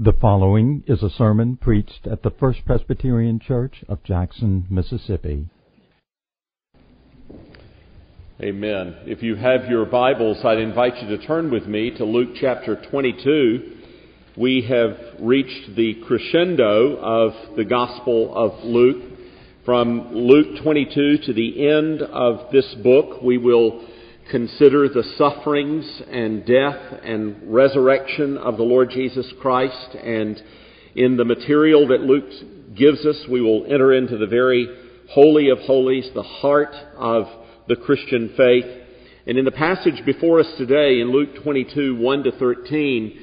The following is a sermon preached at the First Presbyterian Church of Jackson, Mississippi. Amen. If you have your Bibles, I'd invite you to turn with me to Luke chapter 22. We have reached the crescendo of the Gospel of Luke. From Luke 22 to the end of this book, we will consider the sufferings and death and resurrection of the Lord Jesus Christ. And in the material that Luke gives us, we will enter into the very holy of holies, the heart of the Christian faith. And in the passage before us today, in Luke 22, 1 to 13,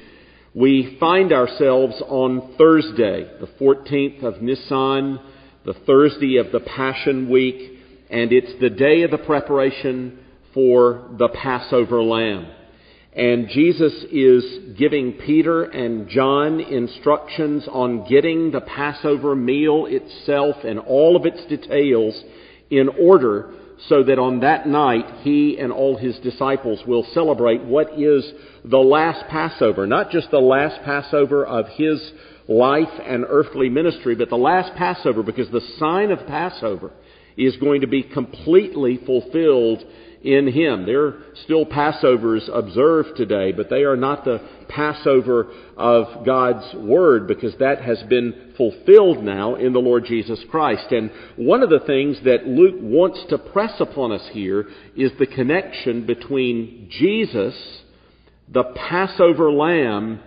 we find ourselves on Thursday, the 14th of Nisan, the Thursday of the Passion Week, and it's the day of the preparation for the Passover lamb. And Jesus is giving Peter and John instructions on getting the Passover meal itself and all of its details in order so that on that night he and all his disciples will celebrate what is the last Passover. Not just the last Passover of his life and earthly ministry, but the last Passover, because the sign of Passover is going to be completely fulfilled in him. There are still Passovers observed today, but they are not the Passover of God's Word, because that has been fulfilled now in the Lord Jesus Christ. And one of the things that Luke wants to press upon us here is the connection between Jesus, the Passover lamb,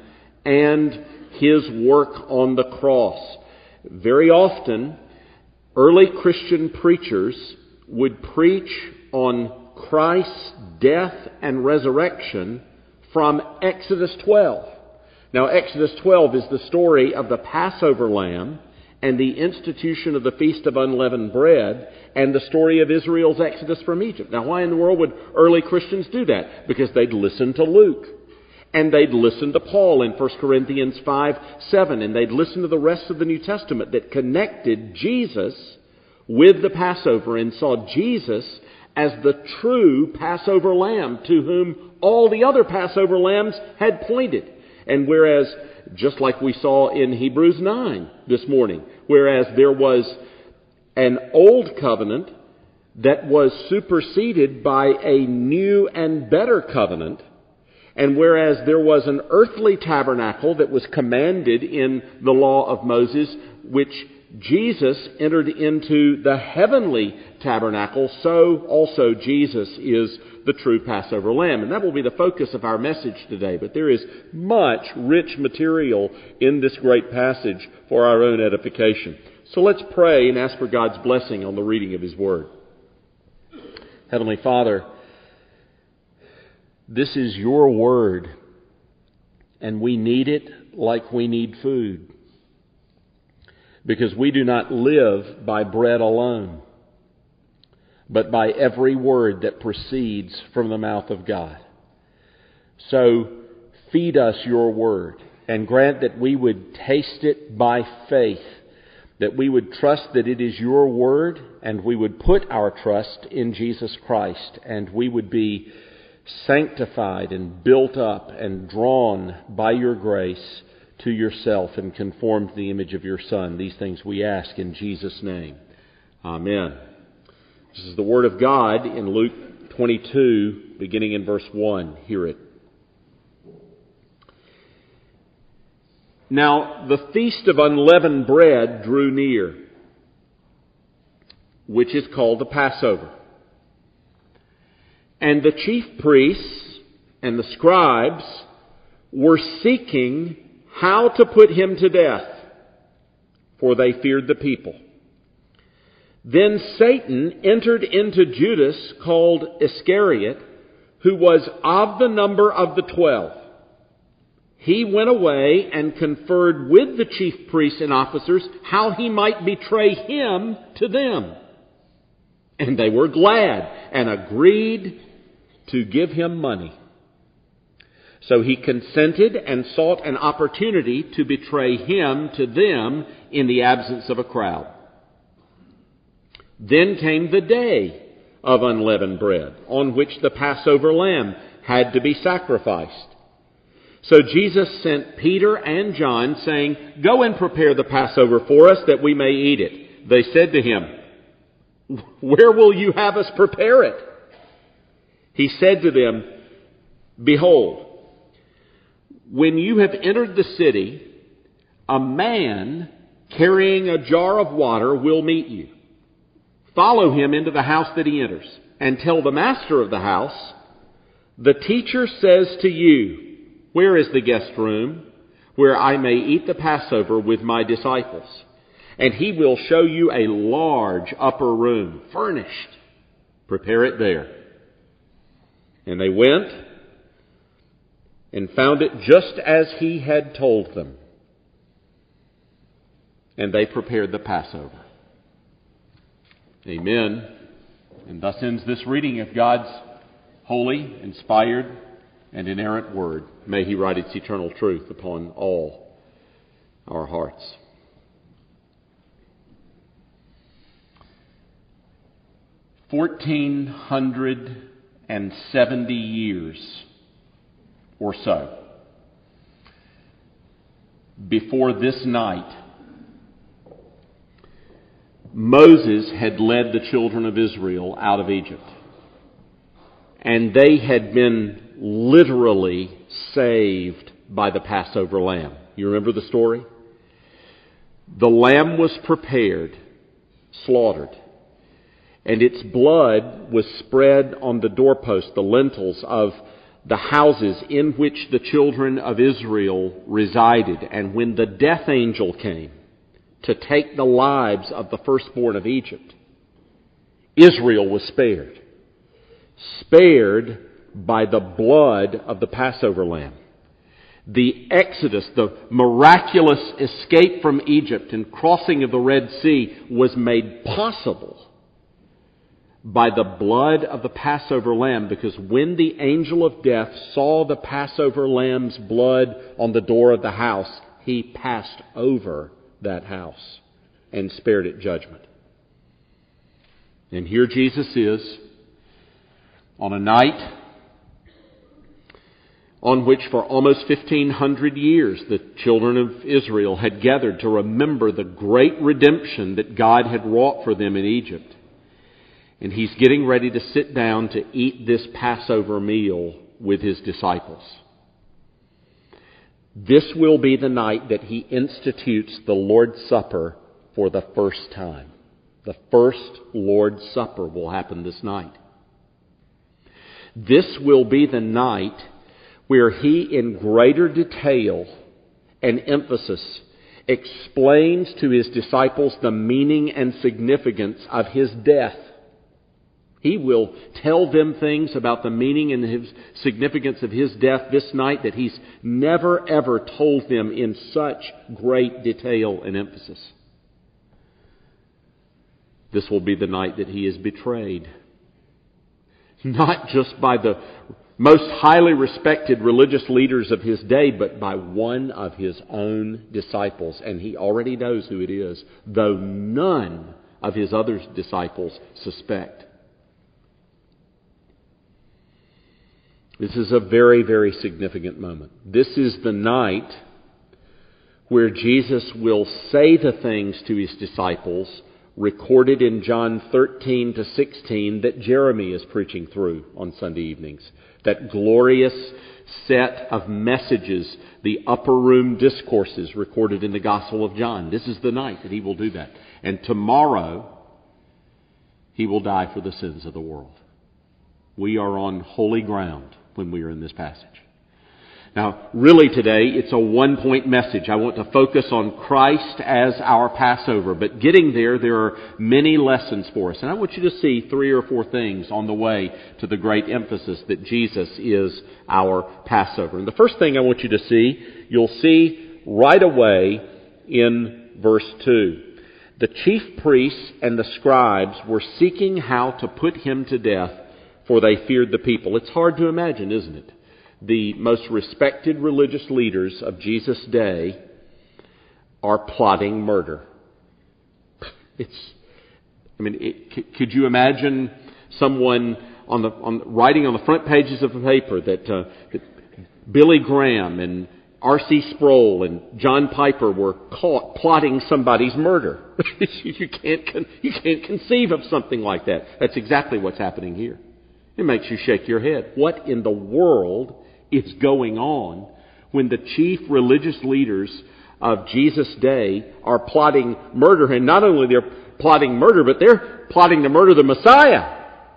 and his work on the cross. Very often, early Christian preachers would preach on Christ's death and resurrection from Exodus 12. Now, Exodus 12 is the story of the Passover lamb and the institution of the Feast of Unleavened Bread and the story of Israel's exodus from Egypt. Now, why in the world would early Christians do that? Because they'd listen to Luke. And they'd listen to Paul in 1 Corinthians 5:7. And they'd listen to the rest of the New Testament that connected Jesus with the Passover and saw Jesus as the true Passover lamb to whom all the other Passover lambs had pointed. And whereas, just like we saw in Hebrews 9 this morning, whereas there was an old covenant that was superseded by a new and better covenant, and whereas there was an earthly tabernacle that was commanded in the law of Moses, which Jesus entered into the heavenly tabernacle, so also Jesus is the true Passover lamb. And that will be the focus of our message today. But there is much rich material in this great passage for our own edification. So let's pray and ask for God's blessing on the reading of His Word. Heavenly Father, this is Your Word, and we need it like we need food. Because we do not live by bread alone, but by every word that proceeds from the mouth of God. So feed us Your Word, and grant that we would taste it by faith, that we would trust that it is Your Word, and we would put our trust in Jesus Christ, and we would be sanctified and built up and drawn by Your grace to Yourself and conformed to the image of Your Son. These things we ask in Jesus' name. Amen. This is the Word of God in Luke 22, beginning in verse 1. Hear it. Now, the Feast of Unleavened Bread drew near, which is called the Passover. And the chief priests and the scribes were seeking how to put Him to death, for they feared the people. Then Satan entered into Judas, called Iscariot, who was of the number of the 12. He went away and conferred with the chief priests and officers how he might betray Him to them. And they were glad and agreed to give Him money. So he consented and sought an opportunity to betray Him to them in the absence of a crowd. Then came the day of unleavened bread, on which the Passover lamb had to be sacrificed. So Jesus sent Peter and John, saying, "Go and prepare the Passover for us, that we may eat it." They said to him, "Where will you have us prepare it?" He said to them, "Behold, when you have entered the city, a man carrying a jar of water will meet you. Follow him into the house that he enters, and tell the master of the house, 'The teacher says to you, where is the guest room where I may eat the Passover with my disciples?' And he will show you a large upper room, furnished. Prepare it there." And they went and found it just as he had told them. And they prepared the Passover. Amen. And thus ends this reading of God's holy, inspired, and inerrant Word. May He write its eternal truth upon all our hearts. $1,470 years or so before this night, Moses had led the children of Israel out of Egypt. And they had been literally saved by the Passover lamb. You remember the story? The lamb was prepared, slaughtered, and its blood was spread on the doorposts, the lintels of the houses in which the children of Israel resided. And when the death angel came to take the lives of the firstborn of Egypt, Israel was spared. Spared by the blood of the Passover lamb. The Exodus, the miraculous escape from Egypt and crossing of the Red Sea, was made possible by the blood of the Passover lamb, because when the angel of death saw the Passover lamb's blood on the door of the house, he passed over that house and spared it judgment. And here Jesus is on a night on which for almost 1,500 years the children of Israel had gathered to remember the great redemption that God had wrought for them in Egypt. And He's getting ready to sit down to eat this Passover meal with His disciples. This will be the night that He institutes the Lord's Supper for the first time. The first Lord's Supper will happen this night. This will be the night where He, in greater detail and emphasis, explains to His disciples the meaning and significance of His death. He will tell them things about the meaning and His significance of His death this night that He's never ever told them in such great detail and emphasis. This will be the night that He is betrayed. Not just by the most highly respected religious leaders of His day, but by one of His own disciples. And He already knows who it is, though none of His other disciples suspect. This is a very, very significant moment. This is the night where Jesus will say the things to His disciples recorded in John 13 to 16 that Jeremy is preaching through on Sunday evenings. That glorious set of messages, the upper room discourses recorded in the Gospel of John. This is the night that He will do that. And tomorrow, He will die for the sins of the world. We are on holy ground when we are in this passage. Now, really today, it's a one-point message. I want to focus on Christ as our Passover. But getting there are many lessons for us. And I want you to see 3 or 4 things on the way to the great emphasis that Jesus is our Passover. And the first thing I want you to see, you'll see right away in verse 2. The chief priests and the scribes were seeking how to put Him to death, for they feared the people. It's hard to imagine, isn't it? The most respected religious leaders of Jesus' day are plotting murder. Could you imagine someone writing on the front pages of a paper that Billy Graham and R.C. Sproul and John Piper were caught plotting somebody's murder. You can't conceive of something like that. That's exactly what's happening here. It makes you shake your head. What in the world is going on when the chief religious leaders of Jesus' day are plotting murder? And not only they're plotting murder, but they're plotting to murder the Messiah.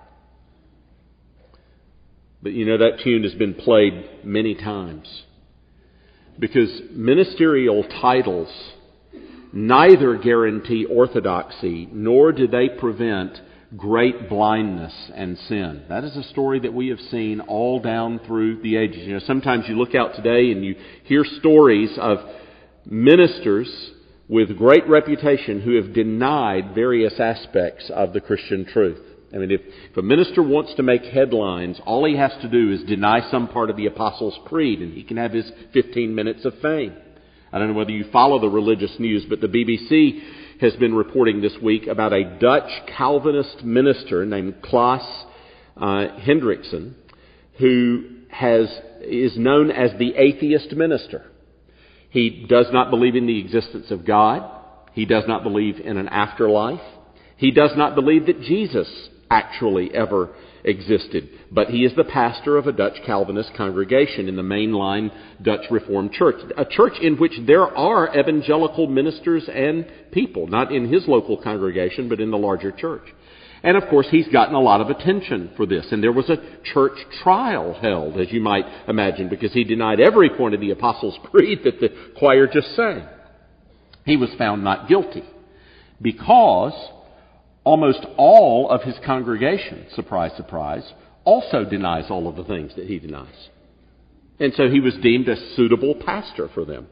But you know, that tune has been played many times. Because ministerial titles neither guarantee orthodoxy, nor do they prevent great blindness and sin. That is a story that we have seen all down through the ages. You know, sometimes you look out today and you hear stories of ministers with great reputation who have denied various aspects of the Christian truth. I mean, if a minister wants to make headlines, all he has to do is deny some part of the Apostles' Creed, and he can have his 15 minutes of fame. I don't know whether you follow the religious news, but the BBC has been reporting this week about a Dutch Calvinist minister named Klaas Hendrickson, who is known as the atheist minister. He does not believe in the existence of God. He does not believe in an afterlife. He does not believe that Jesus actually ever existed. But he is the pastor of a Dutch Calvinist congregation in the mainline Dutch Reformed Church. A church in which there are evangelical ministers and people, not in his local congregation, but in the larger church. And of course, he's gotten a lot of attention for this. And there was a church trial held, as you might imagine, because he denied every point of the Apostles' Creed that the choir just sang. He was found not guilty because almost all of his congregation, surprise, surprise, also denies all of the things that he denies. And so he was deemed a suitable pastor for them.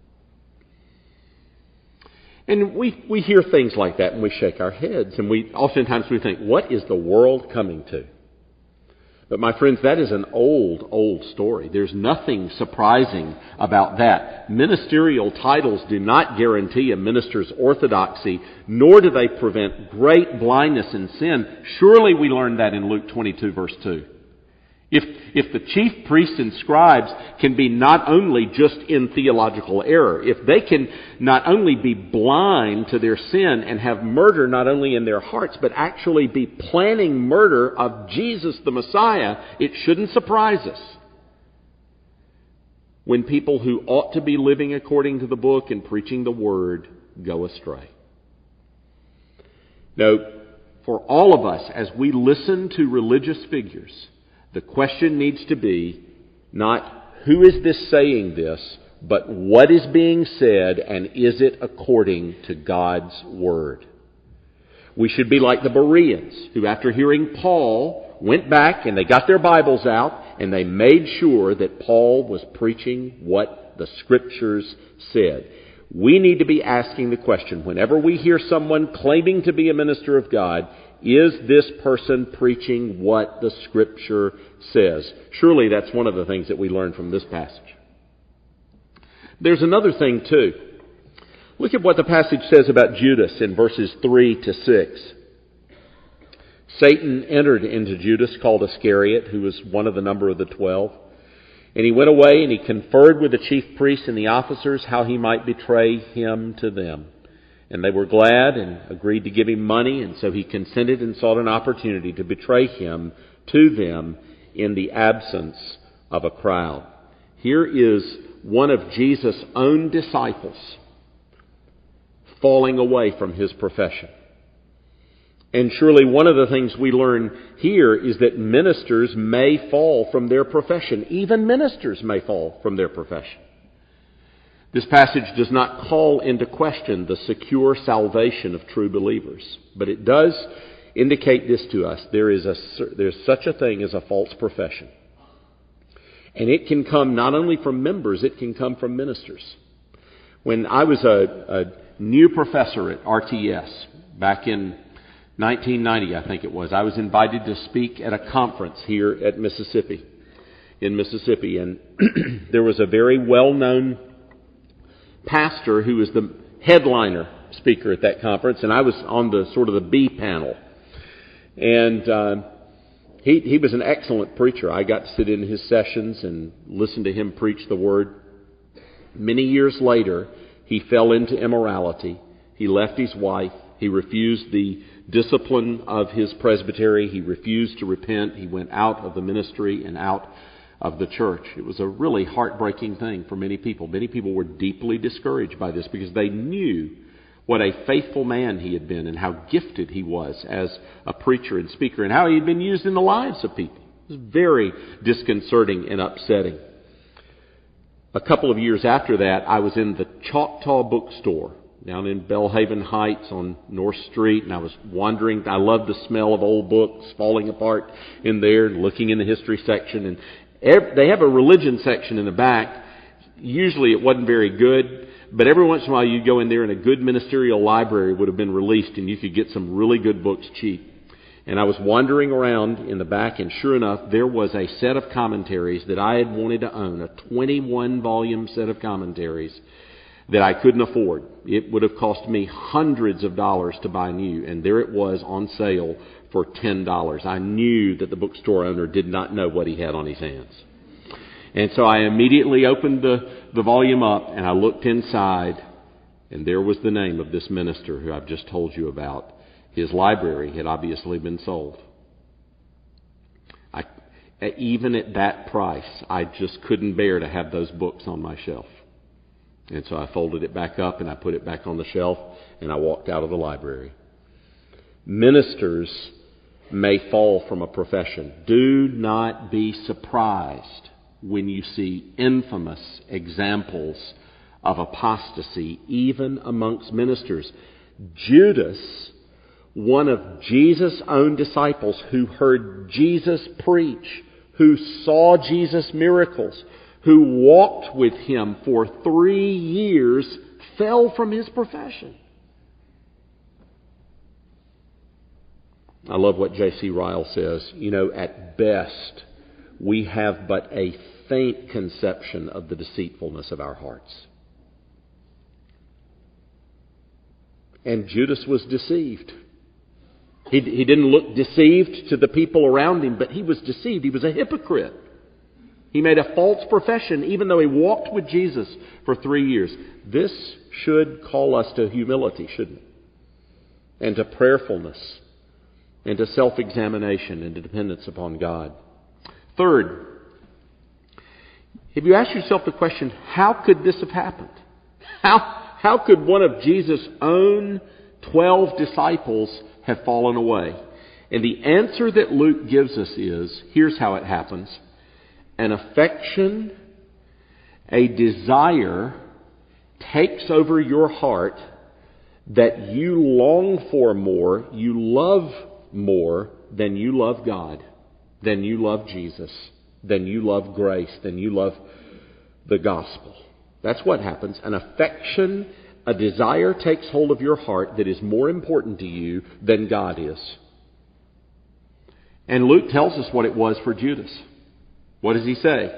And we hear things like that and we shake our heads, and oftentimes we think, what is the world coming to? But my friends, that is an old story. There's nothing surprising about that. Ministerial titles do not guarantee a minister's orthodoxy, nor do they prevent great blindness and sin. Surely we learned that in Luke 22, verse 2. If the chief priests and scribes can be not only just in theological error, if they can not only be blind to their sin and have murder not only in their hearts, but actually be planning murder of Jesus the Messiah, it shouldn't surprise us when people who ought to be living according to the book and preaching the word go astray. Now, for all of us, as we listen to religious figures, the question needs to be not who is this saying this, but what is being said, and is it according to God's Word? We should be like the Bereans, who after hearing Paul went back and they got their Bibles out and they made sure that Paul was preaching what the Scriptures said. We need to be asking the question, whenever we hear someone claiming to be a minister of God, is this person preaching what the Scripture says? Surely that's one of the things that we learn from this passage. There's another thing too. Look at what the passage says about Judas in verses 3 to 6. Satan entered into Judas, called Iscariot, who was one of the number of the 12. And he went away and he conferred with the chief priests and the officers how he might betray him to them. And they were glad and agreed to give him money, and so he consented and sought an opportunity to betray him to them in the absence of a crowd. Here is one of Jesus' own disciples falling away from his profession. And surely one of the things we learn here is that ministers may fall from their profession. Even ministers may fall from their profession. This passage does not call into question the secure salvation of true believers, but it does indicate this to us. There's such a thing as a false profession. And it can come not only from members, it can come from ministers. When I was a new professor at RTS back in 1990, I think it was, I was invited to speak at a conference here at Mississippi, and there was a very well-known pastor who was the headliner speaker at that conference, and I was on the sort of the B panel. And He was an excellent preacher. I got to sit in his sessions and listen to him preach the Word. Many years later, he fell into immorality. He left his wife. He refused the discipline of his presbytery. He refused to repent. He went out of the ministry and out of the church. It was a really heartbreaking thing for many people. Many people were deeply discouraged by this because they knew what a faithful man he had been and how gifted he was as a preacher and speaker and how he had been used in the lives of people. It was very disconcerting and upsetting. A couple of years after that, I was in the Choctaw Bookstore down in Belhaven Heights on North Street, and I was wandering. I loved the smell of old books falling apart in there, and looking in the history section. And they have a religion section in the back. Usually it wasn't very good, but every once in a while you'd go in there and a good ministerial library would have been released and you could get some really good books cheap. And I was wandering around in the back, and sure enough, there was a set of commentaries that I had wanted to own, a 21-volume set of commentaries that I couldn't afford. It would have cost me hundreds of dollars to buy new, and there it was on sale for $10. I knew that the bookstore owner did not know what he had on his hands. And so I immediately opened the volume up, and I looked inside, and there was the name of this minister who I've just told you about. His library had obviously been sold. Even at that price, I just couldn't bear to have those books on my shelf. And so I folded it back up and I put it back on the shelf and I walked out of the library. Ministers may fall from a profession. Do not be surprised when you see infamous examples of apostasy even amongst ministers. Judas, one of Jesus' own disciples who heard Jesus preach, who saw Jesus' miracles, who walked with him for 3 years, fell from his profession. I love what J.C. Ryle says. At best, we have but a faint conception of the deceitfulness of our hearts. And Judas was deceived. He didn't look deceived to the people around him, but he was deceived. He was a hypocrite. He made a false profession even though he walked with Jesus for 3 years. This should call us to humility, shouldn't it? And to prayerfulness, and to self-examination, and to dependence upon God. Third, have you asked yourself the question, how could this have happened? How could one of Jesus' own 12 disciples have fallen away? And the answer that Luke gives us is, here's how it happens. An affection, a desire takes over your heart that you long for more, you love more than you love God, than you love Jesus, than you love grace, than you love the gospel. That's what happens. An affection, a desire takes hold of your heart that is more important to you than God is. And Luke tells us what it was for Judas. What does he say?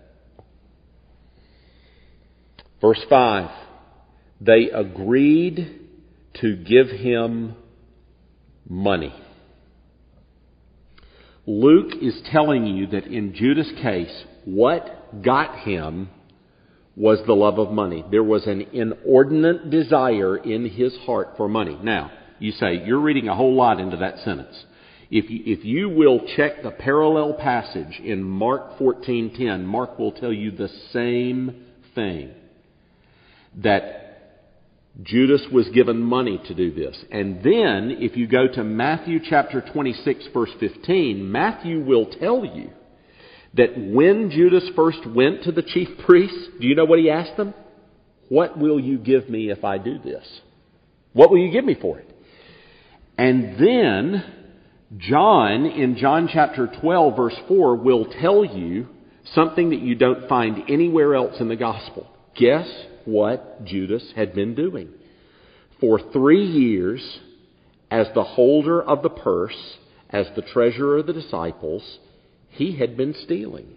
Verse 5. They agreed to give him money. Luke is telling you that in Judas' case, what got him was the love of money. There was an inordinate desire in his heart for money. Now, you say, you're reading a whole lot into that sentence. If you will check the parallel passage in Mark 14:10, Mark will tell you the same thing. That Judas was given money to do this. And then, if you go to Matthew chapter 26, verse 15, Matthew will tell you that when Judas first went to the chief priests, do you know what he asked them? What will you give me if I do this? What will you give me for it? And then John, in John chapter 12, verse 4, will tell you something that you don't find anywhere else in the gospel. Guess what Judas had been doing? For 3 years, as the holder of the purse, as the treasurer of the disciples, he had been stealing.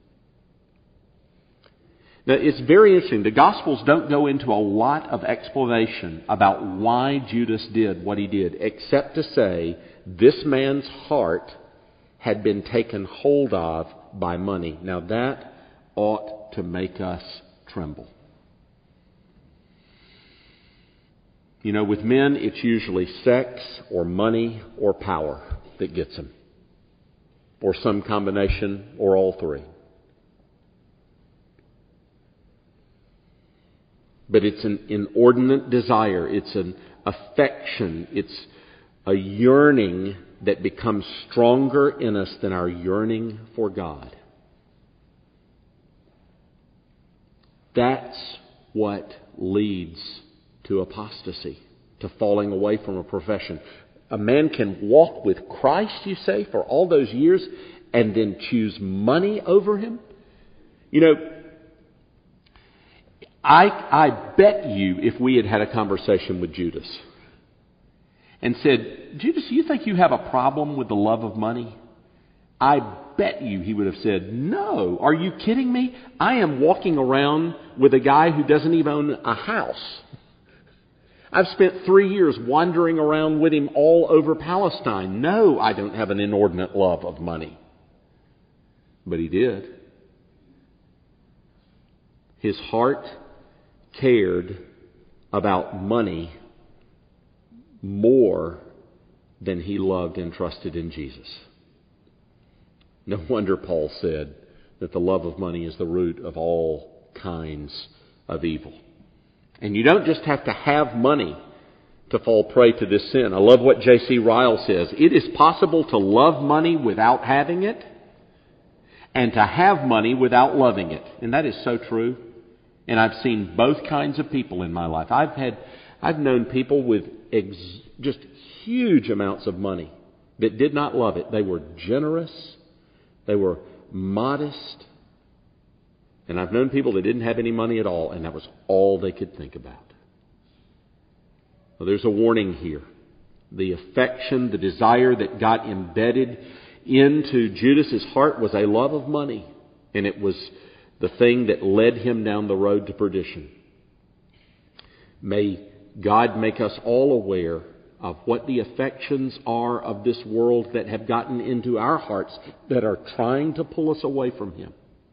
Now, it's very interesting. The Gospels don't go into a lot of explanation about why Judas did what he did, except to say this man's heart had been taken hold of by money. Now that ought to make us tremble. You know, with men, it's usually sex or money or power that gets them. Or some combination or all three. But it's an inordinate desire. It's an affection. It's a yearning that becomes stronger in us than our yearning for God. That's what leads to apostasy, to falling away from a profession. A man can walk with Christ, you say, for all those years and then choose money over Him? You know, I bet you if we had had a conversation with Judas and said, Judas, you think you have a problem with the love of money? I bet you he would have said, no, are you kidding me? I am walking around with a guy who doesn't even own a house. I've spent 3 years wandering around with him all over Palestine. No, I don't have an inordinate love of money. But he did. His heart cared about money more than he loved and trusted in Jesus. No wonder Paul said that the love of money is the root of all kinds of evil. And you don't just have to have money to fall prey to this sin. I love what J.C. Ryle says. It is possible to love money without having it and to have money without loving it. And that is so true. And I've seen both kinds of people in my life. I've known people with just huge amounts of money that did not love it. They were generous. They were modest. And I've known people that didn't have any money at all, and that was all they could think about. Well, there's a warning here. The affection, the desire that got embedded into Judas's heart was a love of money, and it was the thing that led him down the road to perdition. May God make us all aware of what the affections are of this world that have gotten into our hearts that are trying to pull us away from Him.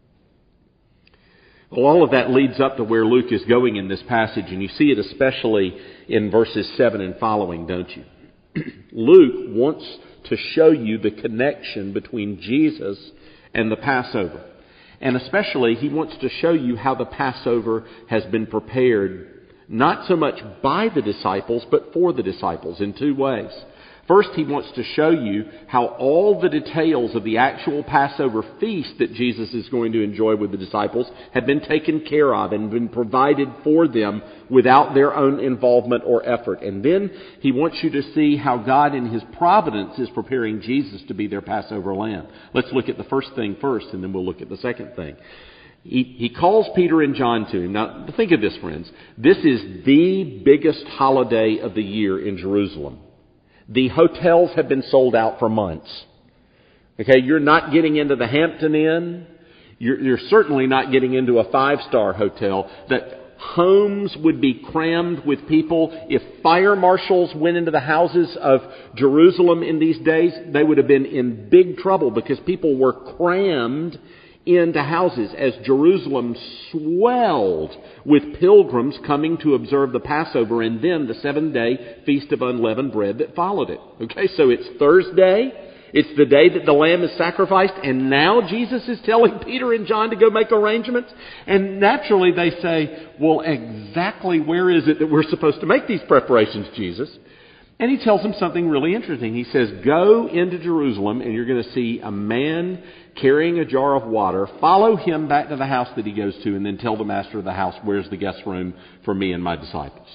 Well, all of that leads up to where Luke is going in this passage, and you see it especially in verses 7 and following, don't you? Luke wants to show you the connection between Jesus and the Passover. And especially, he wants to show you how the Passover has been prepared, not so much by the disciples, but for the disciples in two ways. First, he wants to show you how all the details of the actual Passover feast that Jesus is going to enjoy with the disciples have been taken care of and been provided for them without their own involvement or effort. And then he wants you to see how God in His providence is preparing Jesus to be their Passover lamb. Let's look at the first thing first, and then we'll look at the second thing. He calls Peter and John to him. Now, think of this, friends. This is the biggest holiday of the year in Jerusalem. The hotels have been sold out for months. Okay, you're not getting into the Hampton Inn. You're certainly not getting into a 5-star hotel. That homes would be crammed with people. If fire marshals went into the houses of Jerusalem in these days, they would have been in big trouble because people were crammed into houses as Jerusalem swelled with pilgrims coming to observe the Passover and then the 7-day Feast of Unleavened Bread that followed it. Okay, so it's Thursday. It's the day that the lamb is sacrificed, and now Jesus is telling Peter and John to go make arrangements. And naturally they say, well, exactly where is it that we're supposed to make these preparations, Jesus? And he tells them something really interesting. He says, go into Jerusalem and you're going to see a man carrying a jar of water. Follow him back to the house that he goes to and then tell the master of the house, where's the guest room for me and my disciples?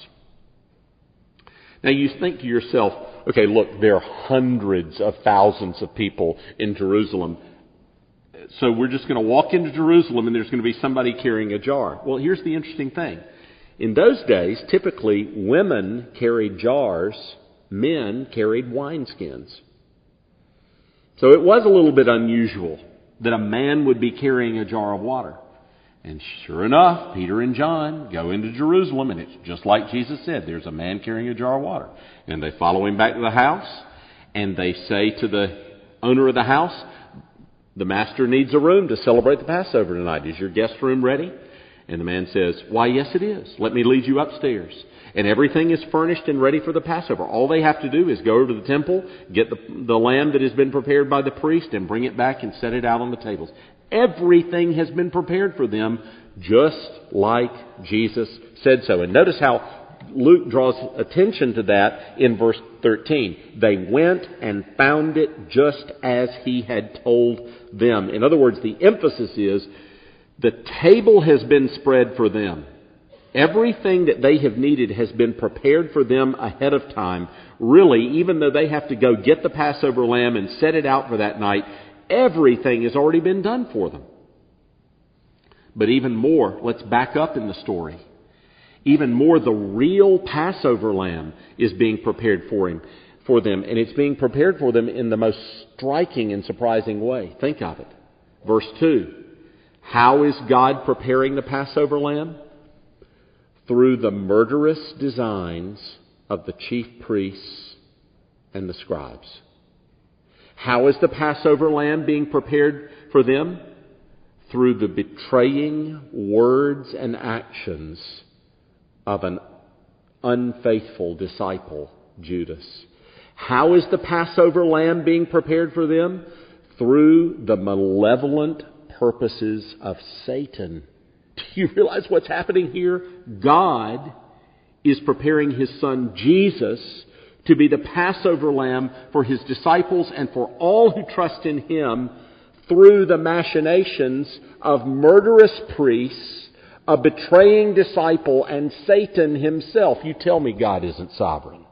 Now you think to yourself, okay, look, there are hundreds of thousands of people in Jerusalem. So we're just going to walk into Jerusalem and there's going to be somebody carrying a jar. Well, here's the interesting thing. In those days, typically women carried jars. Men carried wineskins. So it was a little bit unusual that a man would be carrying a jar of water. And sure enough, Peter and John go into Jerusalem, and it's just like Jesus said, there's a man carrying a jar of water. And they follow him back to the house, and they say to owner of the house, the master needs a room to celebrate the Passover tonight. Is your guest room ready? And the man says, why, yes, it is. Let me lead you upstairs. And everything is furnished and ready for the Passover. All they have to do is go over to the temple, get the lamb that has been prepared by the priest, and bring it back and set it out on the tables. Everything has been prepared for them, just like Jesus said so. And notice how Luke draws attention to that in verse 13. They went and found it just as he had told them. In other words, the emphasis is the table has been spread for them. Everything that they have needed has been prepared for them ahead of time. Really, even though they have to go get the Passover lamb and set it out for that night, everything has already been done for them. But even more, let's back up in the story. Even more, the real Passover lamb is being prepared for them. And it's being prepared for them in the most striking and surprising way. Think of it. Verse 2. How is God preparing the Passover lamb? Through the murderous designs of the chief priests and the scribes. How is the Passover lamb being prepared for them? Through the betraying words and actions of an unfaithful disciple, Judas. How is the Passover lamb being prepared for them? Through the malevolent purposes of Satan. Do you realize what's happening here? God is preparing His Son Jesus to be the Passover lamb for His disciples and for all who trust in Him through the machinations of murderous priests, a betraying disciple, and Satan himself. You tell me God isn't sovereign.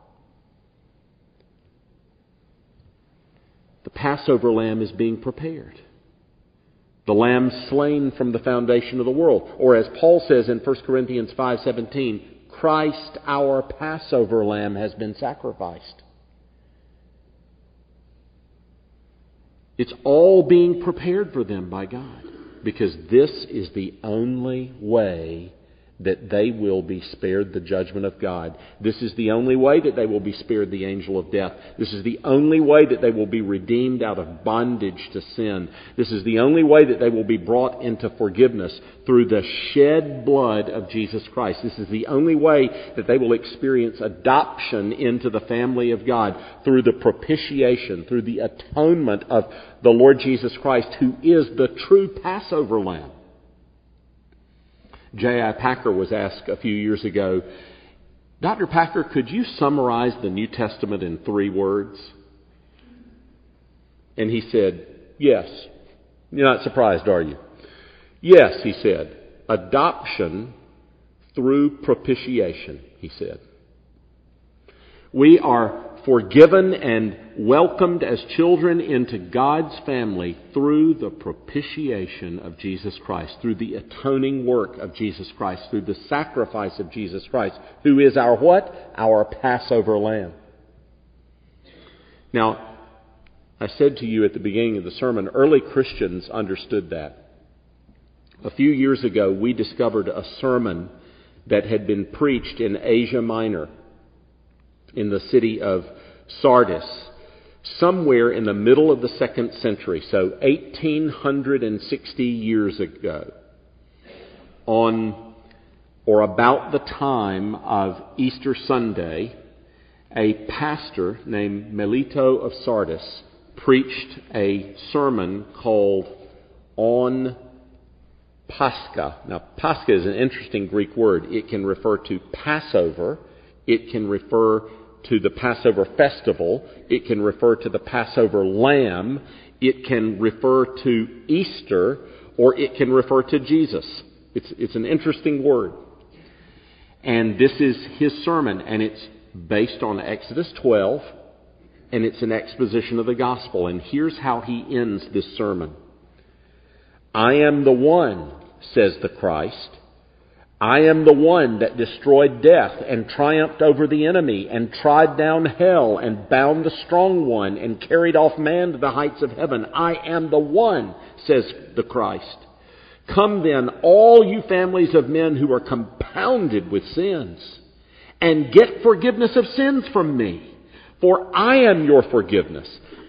The Passover lamb is being prepared. The lamb slain from the foundation of the world. Or as Paul says in 1 Corinthians 5:17, Christ our Passover lamb has been sacrificed. It's all being prepared for them by God. Because this is the only way that they will be spared the judgment of God. This is the only way that they will be spared the angel of death. This is the only way that they will be redeemed out of bondage to sin. This is the only way that they will be brought into forgiveness through the shed blood of Jesus Christ. This is the only way that they will experience adoption into the family of God through the propitiation, through the atonement of the Lord Jesus Christ, who is the true Passover lamb. J.I. Packer was asked a few years ago, Dr. Packer, could you summarize the New Testament in 3 words? And he said, yes. You're not surprised, are you? Yes, he said. Adoption through propitiation, he said. We are forgiven and welcomed as children into God's family through the propitiation of Jesus Christ, through the atoning work of Jesus Christ, through the sacrifice of Jesus Christ, who is our what? Our Passover lamb. Now, I said to you at the beginning of the sermon, early Christians understood that. A few years ago, we discovered a sermon that had been preached in Asia Minor, in the city of Sardis, somewhere in the middle of the 2nd century, so 1860 years ago, on or about the time of Easter Sunday, a pastor named Melito of Sardis preached a sermon called On Pascha. Now, Pascha is an interesting Greek word. It can refer to Passover. It can refer to the Passover festival. It can refer to the Passover lamb. It can refer to Easter, or it can refer to Jesus. It's an interesting word. And this is his sermon, and it's based on Exodus 12, and it's an exposition of the gospel. And here's how he ends this sermon. I am the one, says the Christ. I am the one that destroyed death and triumphed over the enemy and trod down hell and bound the strong one and carried off man to the heights of heaven. I am the one, says the Christ. Come then, all you families of men who are compounded with sins, and get forgiveness of sins from me. For I am your forgiveness.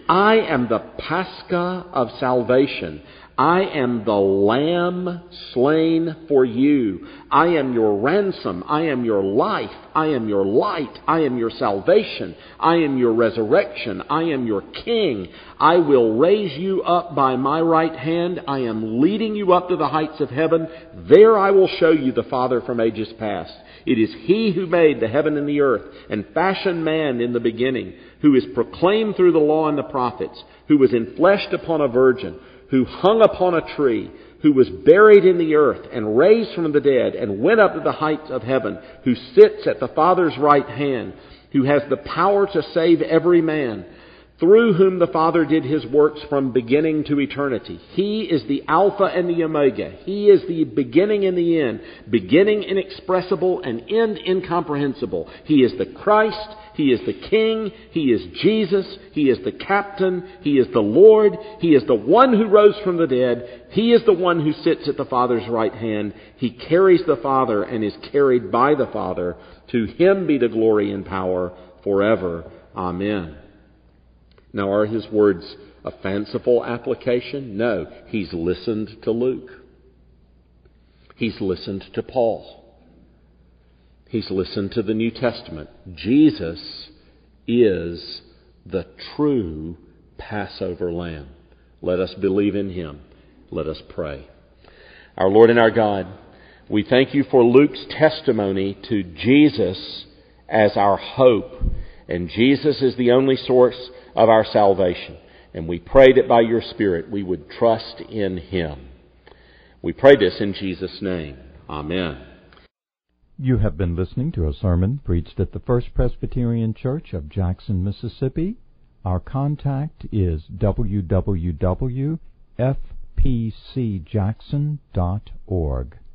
I am the Pascha of salvation. I am the Lamb slain for you. I am your ransom. I am your life. I am your light. I am your salvation. I am your resurrection. I am your King. I will raise you up by my right hand. I am leading you up to the heights of heaven. There I will show you the Father from ages past. It is He who made the heaven and the earth and fashioned man in the beginning, who is proclaimed through the law and the prophets, who was enfleshed upon a virgin, who hung upon a tree, who was buried in the earth and raised from the dead and went up to the heights of heaven, who sits at the Father's right hand, who has the power to save every man, through whom the Father did His works from beginning to eternity. He is the Alpha and the Omega. He is the beginning and the end, beginning inexpressible and end incomprehensible. He is the Christ. He is the King. He is Jesus. He is the Captain. He is the Lord. He is the one who rose from the dead. He is the one who sits at the Father's right hand. He carries the Father and is carried by the Father. To Him be the glory and power forever. Amen. Now, are his words a fanciful application? No. He's listened to Luke. He's listened to Paul. He's listened to the New Testament. Jesus is the true Passover Lamb. Let us believe in Him. Let us pray. Our Lord and our God, we thank You for Luke's testimony to Jesus as our hope. And Jesus is the only source of our salvation. And we pray that by Your Spirit we would trust in Him. We pray this in Jesus' name. Amen. You have been listening to a sermon preached at the First Presbyterian Church of Jackson, Mississippi. Our contact is www.fpcjackson.org.